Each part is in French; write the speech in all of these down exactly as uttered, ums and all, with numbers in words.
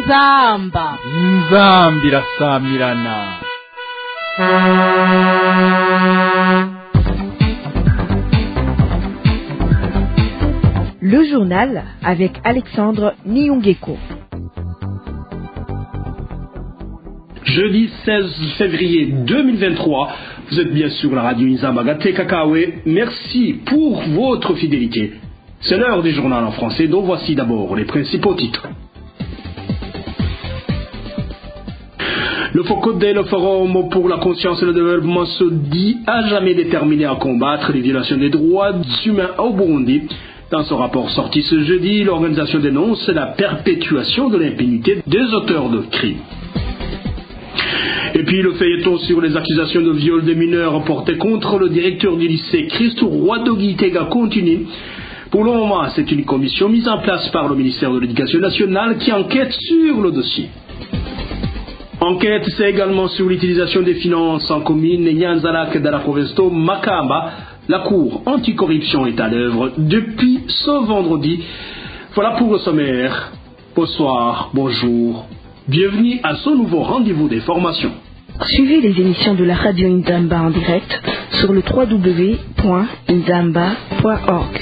inzamba inzambi irasamirana. Le journal avec Alexandre Niungeko. Jeudi seize février deux mille vingt-trois, vous êtes bien sur la radio Inzamba Gate Kakawe. Merci pour votre fidélité. C'est l'heure du journal en français, dont voici d'abord les principaux titres. Le FOCODE, le Forum pour la conscience et le développement, se dit à jamais déterminé à combattre les violations des droits humains au Burundi. Dans son rapport sorti ce jeudi, l'organisation dénonce la perpétuation de l'impunité des auteurs de crimes. Et puis le feuilleton sur les accusations de viol des mineurs portées contre le directeur du lycée Christo Roi-Dogitega continue. Pour le moment, c'est une commission mise en place par le ministère de l'Éducation nationale qui enquête sur le dossier. Enquête, c'est également sur l'utilisation des finances en commune Nyanzalak dans la province de Makamba. La Cour anticorruption est à l'œuvre depuis ce vendredi. Voilà pour le sommaire. Bonsoir, bonjour. Bienvenue à ce nouveau rendez-vous des formations. Suivez les émissions de la radio Inzamba en direct sur le w w w point inzamba point org.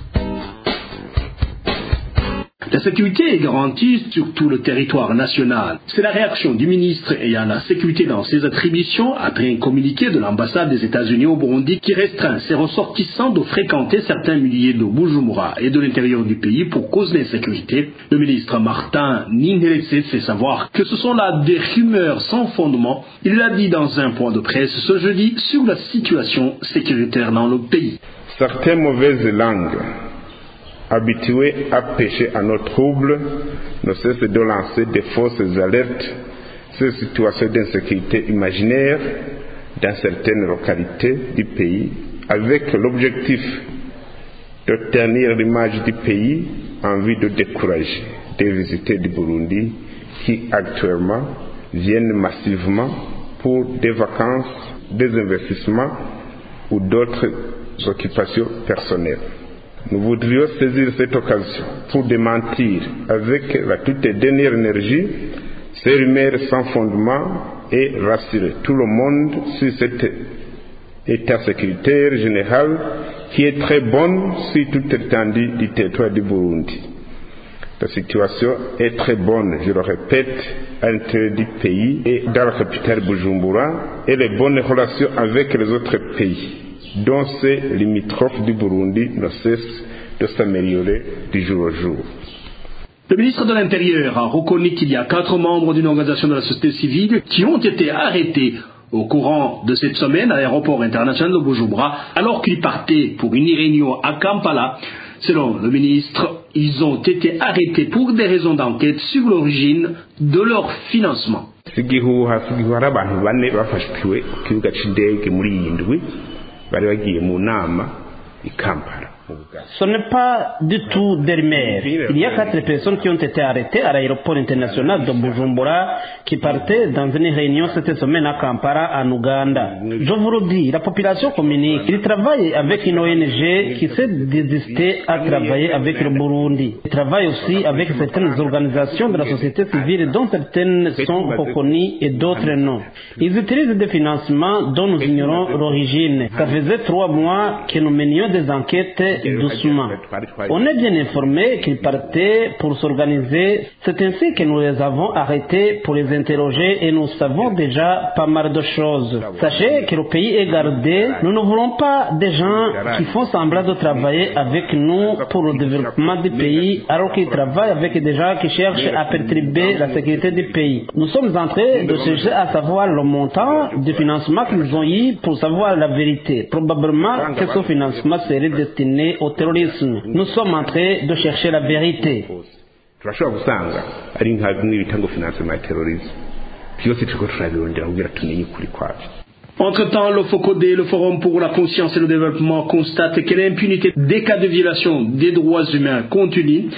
La sécurité est garantie sur tout le territoire national. C'est la réaction du ministre ayant la sécurité dans ses attributions après un communiqué de l'ambassade des États-Unis au Burundi qui restreint ses ressortissants de fréquenter certains milliers de Bujumbura et de l'intérieur du pays pour cause d'insécurité. Le ministre Martin Ningeretse fait savoir que ce sont là des rumeurs sans fondement. Il l'a dit dans un point de presse ce jeudi sur la situation sécuritaire dans le pays. Certaines mauvaises langues habitués à pêcher à nos troubles, ne cessent de lancer des fausses alertes sur ces situations d'insécurité imaginaire dans certaines localités du pays, avec l'objectif de tenir l'image du pays en vue de décourager des visiteurs du Burundi qui actuellement viennent massivement pour des vacances, des investissements ou d'autres occupations personnelles. Nous voudrions saisir cette occasion pour démentir avec la toute dernière énergie ces rumeurs sans fondement et rassurer tout le monde sur cet état sécuritaire général qui est très bon sur toute l'étendue du territoire du Burundi. La situation est très bonne, je le répète, à l'intérieur du pays et dans la capitale Bujumbura, et les bonnes relations avec les autres pays dont ces limitrophes du Burundi ne cessent de s'améliorer du jour au jour. Le ministre de l'Intérieur a reconnu qu'il y a quatre membres d'une organisation de la société civile qui ont été arrêtés au courant de cette semaine à l'aéroport international de Bujumbura alors qu'ils partaient pour une réunion à Kampala. Selon le ministre, ils ont été arrêtés pour des raisons d'enquête sur l'origine de leur financement. Ce n'est pas du tout des rumeurs. Il y a quatre personnes qui ont été arrêtées à l'aéroport international de Bujumbura qui partaient dans une réunion cette semaine à Kampala, en Ouganda. Je vous le dis, la population communique. Ils travaillent avec une O N G qui s'est désistée à travailler avec le Burundi. Ils travaillent aussi avec certaines organisations de la société civile dont certaines sont reconnues et d'autres non. Ils utilisent des financements dont nous ignorons l'origine. Ça faisait trois mois que nous menions des enquêtes doucement. On est bien informé qu'ils partaient pour s'organiser. C'est ainsi que nous les avons arrêtés pour les interroger et nous savons déjà pas mal de choses. Sachez que le pays est gardé. Nous ne voulons pas des gens qui font semblant de travailler avec nous pour le développement du pays alors qu'ils travaillent avec des gens qui cherchent à perturber la sécurité du pays. Nous sommes en train de chercher à savoir le montant du financement qu'ils ont eu pour savoir la vérité. Probablement que ce financement serait destiné au terrorisme. Nous sommes en train de chercher la vérité. Entre-temps, le FOCODE, le Forum pour la conscience et le développement, constate que l'impunité des cas de violation des droits humains continue.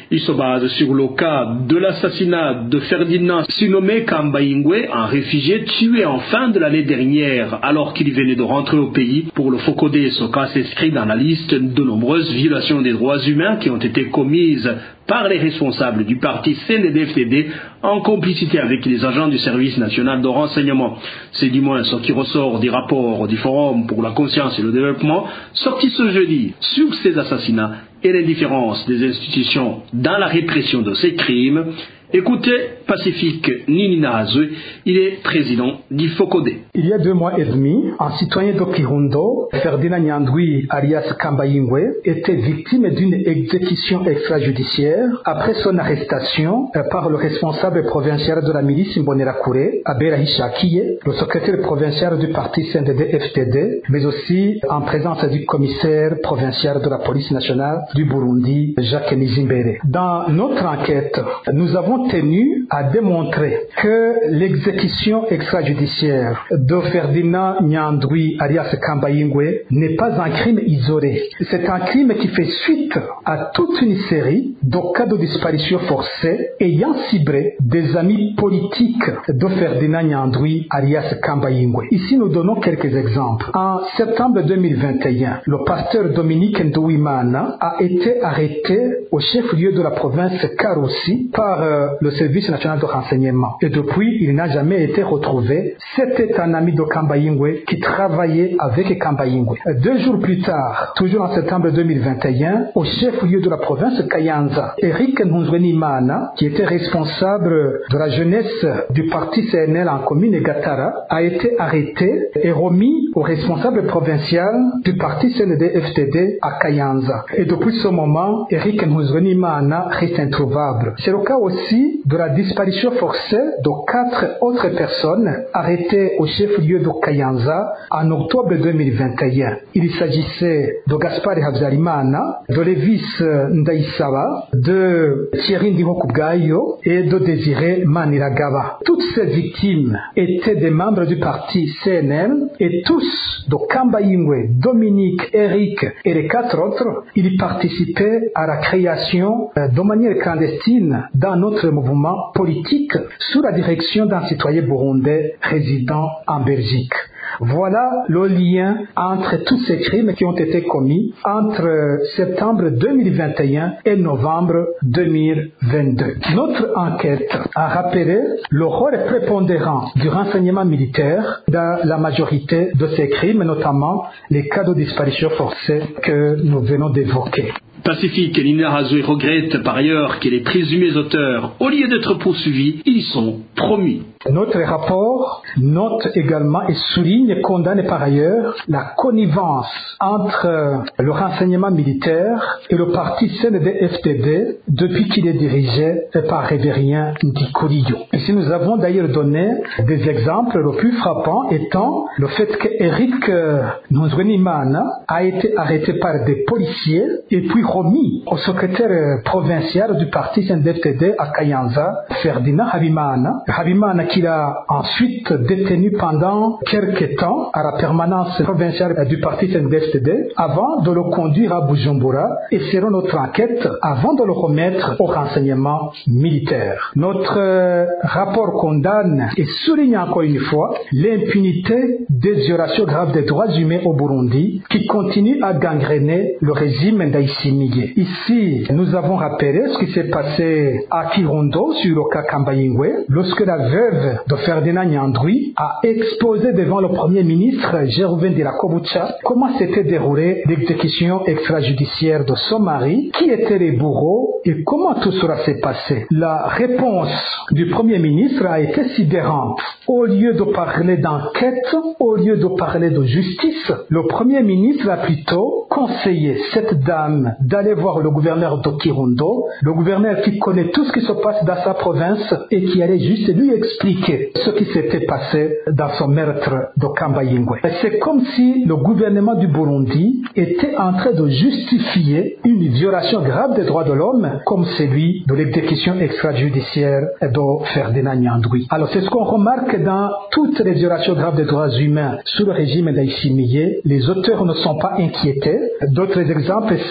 Il se base sur le cas de l'assassinat de Ferdinand Sinome Kambaingwe, un réfugié tué en fin de l'année dernière alors qu'il venait de rentrer au pays. Pour le Focodé, ce cas s'inscrit dans la liste de nombreuses violations des droits humains qui ont été commises par les responsables du parti C N D D F T D en complicité avec les agents du service national de renseignement. C'est du moins ce qui ressort des rapports du Forum pour la conscience et le développement sorti ce jeudi sur ces assassinats et l'indifférence des institutions dans la répression de ces crimes. Écoutez Pacifique Nininaazwe, il est président du Focodé. Il y a deux mois et demi, un citoyen de Kirundo, Ferdinand Nyandwi alias Kambaingwe, était victime d'une exécution extrajudiciaire après son arrestation par le responsable provincial de la milice Imbonerakure, Abera Hishakiye, le secrétaire provincial du parti C N D D F T D, mais aussi en présence du commissaire provincial de la police nationale du Burundi, Jacques Nizimbere. Dans notre enquête, nous avons tenu à démontrer que l'exécution extrajudiciaire de Ferdinand Nyandwi alias Kambaingwe n'est pas un crime isolé. C'est un crime qui fait suite à toute une série de cas de disparition forcée ayant ciblé des amis politiques de Ferdinand Nyandwi alias Kambaingwe. Ici, nous donnons quelques exemples. En septembre deux mille vingt et un, le pasteur Dominique Ndouimana a été arrêté au chef-lieu de la province Karoussi par euh, le service national de renseignement. Et depuis, il n'a jamais été retrouvé. C'était un ami de Kambaingwe qui travaillait avec Kambaingwe. Deux jours plus tard, toujours en septembre deux mille vingt et un, au chef-lieu de la province Kayanza, Eric Nhunzwenimana, qui était responsable de la jeunesse du parti C N L en commune Gatara, a été arrêté et remis au responsable provincial du parti C N D F T D à Kayanza. Et depuis ce moment, Eric Nhunzwenimana reste introuvable. C'est le cas aussi de la disparition forcée de quatre autres personnes arrêtées au chef-lieu de Kayanza en octobre deux mille vingt et un. Il s'agissait de Gaspard Habyarimana, de Lévis Ndaïsaba, de Thierry Ndihokubwayo et de Désiré Maniragaba. Toutes ces victimes étaient des membres du parti C N L et tous, de Kambaingwe, Dominique, Eric et les quatre autres, ils participaient à la création euh, de manière clandestine dans notre mouvement politique sous la direction d'un citoyen burundais résidant en Belgique. Voilà le lien entre tous ces crimes qui ont été commis entre septembre deux mille vingt et un et novembre deux mille vingt-deux. Notre enquête a rappelé le rôle prépondérant du renseignement militaire dans la majorité de ces crimes, notamment les cas de disparition forcée que nous venons d'évoquer. Pacifique Nininaazwe regrette par ailleurs que les présumés auteurs, au lieu d'être poursuivis, ils sont promus. Notre rapport note également et souligne, condamne par ailleurs la connivence entre le renseignement militaire et le parti C N D F T D depuis qu'il est dirigé par Révérien Ndikuriyo. Ici, nous avons d'ailleurs donné des exemples, le plus frappant étant le fait qu'Eric Nhunzwenimana a été arrêté par des policiers et puis remis au secrétaire provincial du parti C N D F T D à Kayanza, Ferdinand Habimana. Habimana qu'il a ensuite détenu pendant quelques temps à la permanence provinciale du parti C N D F T D avant de le conduire à Bujumbura et selon notre enquête, avant de le remettre au renseignement militaire. Notre euh, rapport condamne et souligne encore une fois l'impunité des violations graves des droits humains au Burundi qui continuent à gangréner le régime d'Aïssimiye. Ici, nous avons rappelé ce qui s'est passé à Kirundo sur le cas Kambaingwe lorsque la veuve de Ferdinand Nyandwi a exposé devant le premier ministre Gervais Ndirakobucha comment s'était déroulée l'exécution extrajudiciaire de son mari, qui étaient les bourreaux et comment tout cela s'est passé. La réponse du premier ministre a été sidérante. Au lieu de parler d'enquête, au lieu de parler de justice, le premier ministre a plutôt conseillé cette dame d'aller voir le gouverneur de Kirundo, le gouverneur qui connaît tout ce qui se passe dans sa province et qui allait juste lui expliquer ce qui s'était passé dans son meurtre de Kambaingwe. C'est comme si le gouvernement du Burundi était en train de justifier une violation grave des droits de l'homme comme celui de l'exécution extrajudiciaire de Ferdinand Nyandwi. Alors c'est ce qu'on remarque dans toutes les violations graves des droits humains sous le régime d'Aïssimiye. Les auteurs ne sont pas inquiétés. D'autres exemples, c'est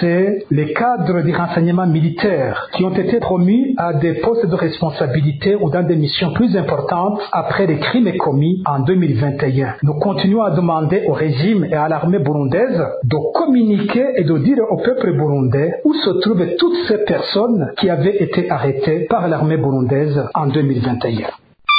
les cadres du renseignement militaire qui ont été promus à des postes de responsabilité ou dans des missions plus importantes après les crimes commis en deux mille vingt et un. Nous continuons à demander au régime et à l'armée burundaise de communiquer et de dire au peuple burundais où se trouvent toutes ces personnes qui avaient été arrêtées par l'armée burundaise en deux mille vingt et un.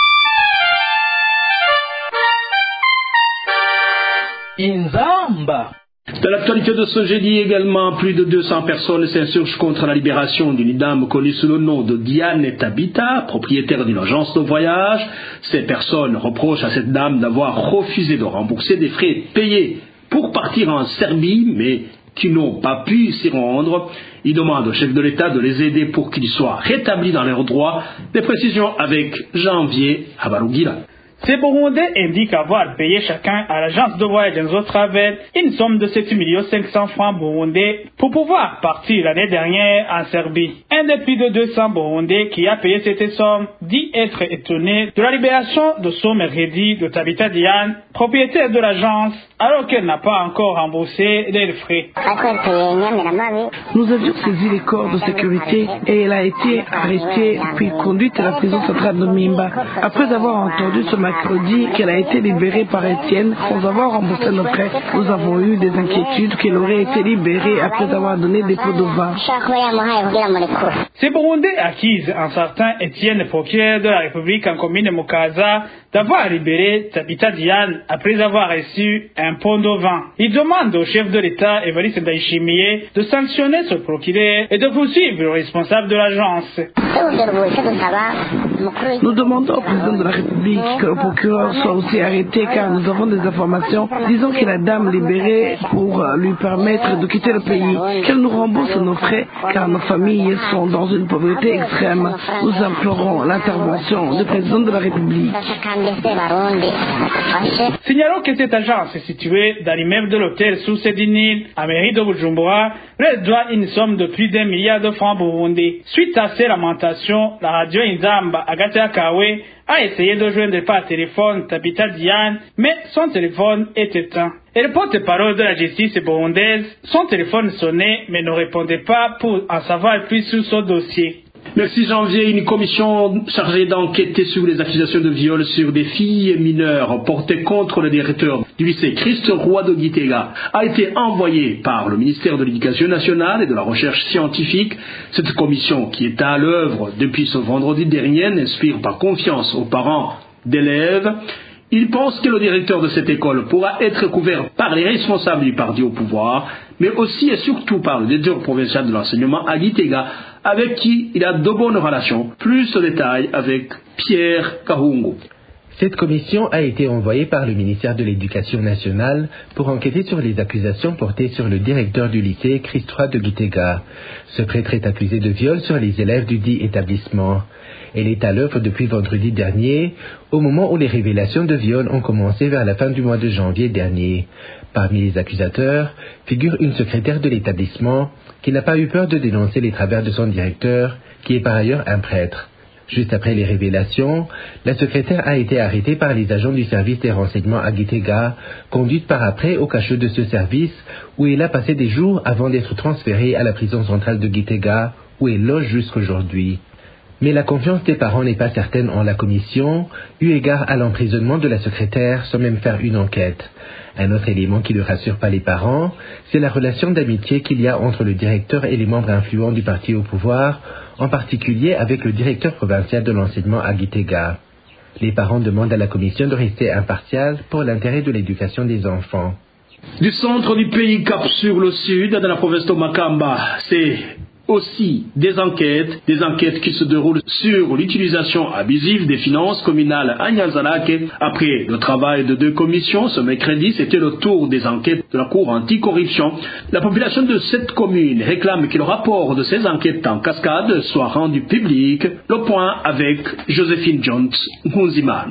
Inzamba. Dans l'actualité de ce jeudi également, plus de deux cents personnes s'insurgent contre la libération d'une dame connue sous le nom de Diane Tabita, propriétaire d'une agence de voyage. Ces personnes reprochent à cette dame d'avoir refusé de rembourser des frais payés pour partir en Serbie, mais qui n'ont pas pu s'y rendre. Ils demandent au chef de l'État de les aider pour qu'ils soient rétablis dans leurs droits. Des précisions avec Janvier Habarugira. Ces Burundais indiquent avoir payé chacun à l'agence de voyage Enzo Travel une somme de sept millions cinq cents francs burundais pour pouvoir partir l'année dernière en Serbie. Un des plus de deux cents Burundais qui a payé cette somme dit être étonné de la libération de son mercredi de Tabita Diane, propriétaire de l'agence, alors qu'elle n'a pas encore remboursé les frais. Nous avions saisi les corps de sécurité et elle a été arrêtée puis conduite à la prison centrale de Mimba. Après avoir entendu ce mercredi qu'elle a été libérée par Étienne sans avoir remboursé nos frais, nous avons eu des inquiétudes qu'elle aurait été libérée après avoir donné des pots de vin. Ces Burundais accusent un certain Étienne, procureur de la République en commune Mukaza, d'avoir libéré Tabita Diane après avoir reçu un pot de vin. Ils demandent au chef de l'État, Évariste Ndayishimiye, de sanctionner ce procureur et de poursuivre le responsable de l'agence. Nous demandons au président de la République que le procureur soit aussi arrêté car nous avons des informations disant que la dame libérée pour lui permettre de quitter le pays, qu'elle nous rembourse nos frais car nos familles sont dans une pauvreté extrême. Nous implorons l'intervention du président de la République. Signalons que cette agence est située dans l'immeuble de l'hôtel sous Sédinil, à mairie de Bujumbura, elle doit une somme de plus d'un milliard de francs burundais. Suite à ces lamentations, la radio Inzamba Agathe Akawe a essayé de joindre par téléphone Tabita Diane, mais son téléphone est éteint. Et le porte-parole de la justice burundaise, son téléphone sonnait mais ne répondait pas pour en savoir plus sur ce dossier. Merci Janvier. Une commission chargée d'enquêter sur les accusations de viol sur des filles mineures portées contre le directeur du lycée Christ Roi de Gitega a été envoyée par le ministère de l'Éducation nationale et de la Recherche scientifique. Cette commission, qui est à l'œuvre depuis ce vendredi dernier, n'inspire pas confiance aux parents d'élèves. Il pense que le directeur de cette école pourra être couvert par les responsables du parti au pouvoir, mais aussi et surtout par le directeur provincial de l'enseignement à Gitega, avec qui il a de bonnes relations. Plus de détails avec Pierre Kahungu. Cette commission a été envoyée par le ministère de l'Éducation nationale pour enquêter sur les accusations portées sur le directeur du lycée Christ Roi de Gitega. Ce prêtre est accusé de viol sur les élèves du dit établissement. Elle est à l'œuvre depuis vendredi dernier, au moment où les révélations de viol ont commencé vers la fin du mois de janvier dernier. Parmi les accusateurs figure une secrétaire de l'établissement qui n'a pas eu peur de dénoncer les travers de son directeur, qui est par ailleurs un prêtre. Juste après les révélations, la secrétaire a été arrêtée par les agents du service des renseignements à Gitega, conduite par après au cachot de ce service, où elle a passé des jours avant d'être transférée à la prison centrale de Gitega, où elle loge jusqu'aujourd'hui. Mais la confiance des parents n'est pas certaine en la commission, eu égard à l'emprisonnement de la secrétaire sans même faire une enquête. Un autre élément qui ne rassure pas les parents, c'est la relation d'amitié qu'il y a entre le directeur et les membres influents du parti au pouvoir, en particulier avec le directeur provincial de l'enseignement à Gitega. Les parents demandent à la commission de rester impartiale pour l'intérêt de l'éducation des enfants. Du centre du pays cap sur le sud, dans la province de Makamba, c'est aussi des enquêtes, des enquêtes qui se déroulent sur l'utilisation abusive des finances communales à Nyanzalake. Après le travail de deux commissions, ce mercredi, c'était le tour des enquêtes de la Cour anticorruption. La population de cette commune réclame que le rapport de ces enquêtes en cascade soit rendu public. Le point avec Joséphine Jones Nkunzimana.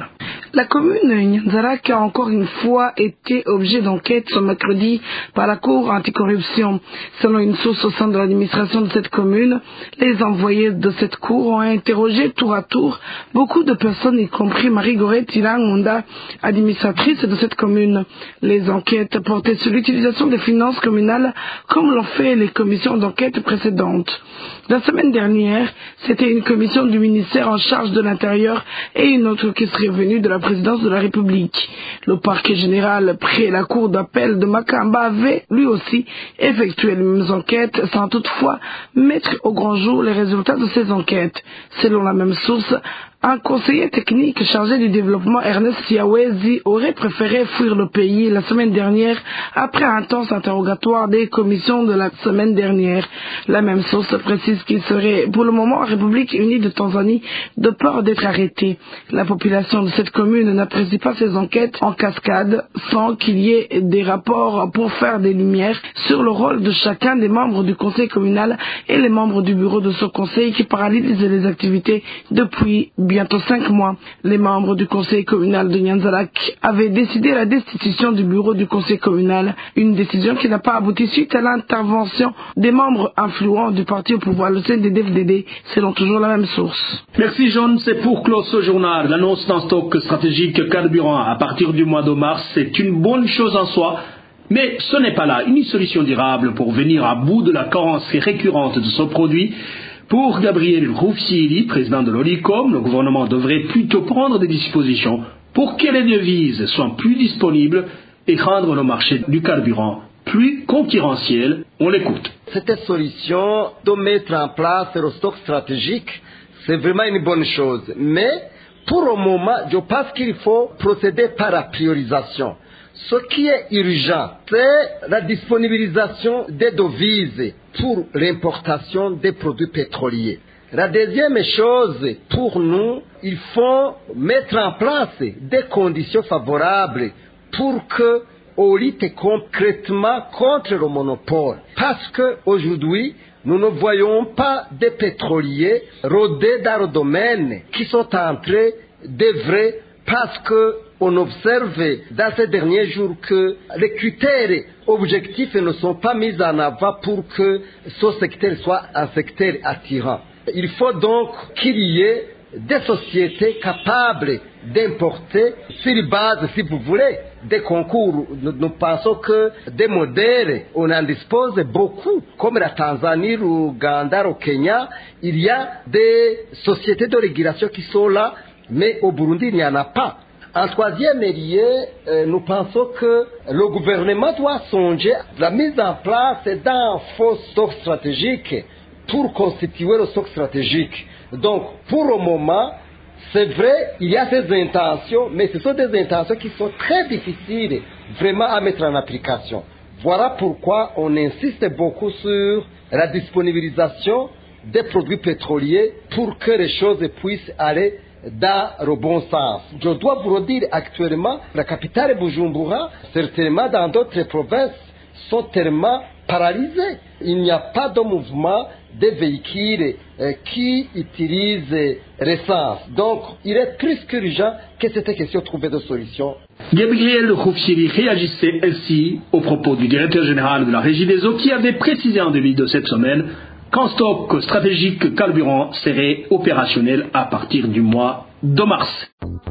La commune Nyanzarak a encore une fois été objet d'enquête ce mercredi par la Cour anticorruption. Selon une source au sein de l'administration de cette commune, les envoyés de cette cour ont interrogé tour à tour beaucoup de personnes, y compris Marie-Gorette Tirangunda, administratrice de cette commune. Les enquêtes portaient sur l'utilisation des finances communales comme l'ont fait les commissions d'enquête précédentes. La semaine dernière, c'était une commission du ministère en charge de l'Intérieur et une autre qui serait venue de la présidence de la République. Le parquet général près la cour d'appel de Makamba avait, lui aussi, effectué les mêmes enquêtes sans toutefois mettre au grand jour les résultats de ces enquêtes. Selon la même source, un conseiller technique chargé du développement, Ernest Siawezi, aurait préféré fuir le pays la semaine dernière après un intense interrogatoire des commissions de la semaine dernière. La même source précise qu'il serait pour le moment en République unie de Tanzanie de peur d'être arrêté. La population de cette commune n'apprécie pas ces enquêtes en cascade sans qu'il y ait des rapports pour faire des lumières sur le rôle de chacun des membres du conseil communal et les membres du bureau de ce conseil qui paralysent les activités depuis bientôt cinq mois. Les membres du conseil communal de Nyanzarak avaient décidé la destitution du bureau du conseil communal, une décision qui n'a pas abouti suite à l'intervention des membres influents du parti au pouvoir, le C N D D F D D, selon toujours la même source. Merci John, c'est pour clore ce journal. L'annonce d'un stock stratégique carburant à partir du mois de mars, c'est une bonne chose en soi, mais ce n'est pas là une solution durable pour venir à bout de la carence récurrente de ce produit. Pour Gabriel Ruffieri, président de l'Olicom, le gouvernement devrait plutôt prendre des dispositions pour que les devises soient plus disponibles et rendre le marché du carburant plus concurrentiel. On l'écoute. Cette solution de mettre en place le stock stratégique, c'est vraiment une bonne chose. Mais pour le moment, je pense qu'il faut procéder par la priorisation. Ce qui est urgent, c'est la disponibilisation des devises pour l'importation des produits pétroliers. La deuxième chose, pour nous, il faut mettre en place des conditions favorables pour que on lutte concrètement contre le monopole. Parce qu'aujourd'hui, nous ne voyons pas des pétroliers rôder dans le domaine qui sont en train d'œuvrer parce que on observe dans ces derniers jours que les critères objectifs ne sont pas mis en avant pour que ce secteur soit un secteur attirant. Il faut donc qu'il y ait des sociétés capables d'importer sur base, si vous voulez, des concours. Nous, nous pensons que des modèles, on en dispose beaucoup, comme la Tanzanie, l'Ouganda, le Kenya. Il y a des sociétés de régulation qui sont là, mais au Burundi, il n'y en a pas. En troisième lieu, euh, nous pensons que le gouvernement doit songer à la mise en place d'un faux stock stratégique pour constituer le stock stratégique. Donc, pour le moment, c'est vrai, il y a ces intentions, mais ce sont des intentions qui sont très difficiles vraiment à mettre en application. Voilà pourquoi on insiste beaucoup sur la disponibilisation des produits pétroliers pour que les choses puissent aller dans le bon sens. Je dois vous le dire actuellement, la capitale Bujumbura, certainement dans d'autres provinces, sont tellement paralysées. Il n'y a pas de mouvement des véhicules euh, qui utilisent l'essence. Donc, il est plus qu'urgent que cette question trouve des solutions. Gabriel Ruffieri réagissait ainsi au propos du directeur général de la Régie des eaux qui avait précisé en début de cette semaine qu'un stock stratégique carburant serait opérationnel à partir du mois de mars.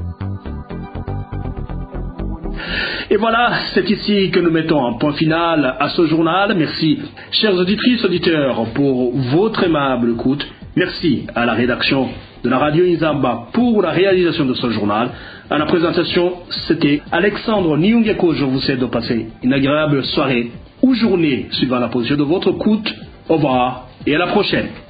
Et voilà, c'est ici que nous mettons un point final à ce journal. Merci, chers auditrices, auditeurs, pour votre aimable écoute. Merci à la rédaction de la radio Inzamba pour la réalisation de ce journal. À la présentation, c'était Alexandre Niungeko. Je vous souhaite de passer une agréable soirée ou journée suivant la position de votre écoute. Au revoir et à la prochaine.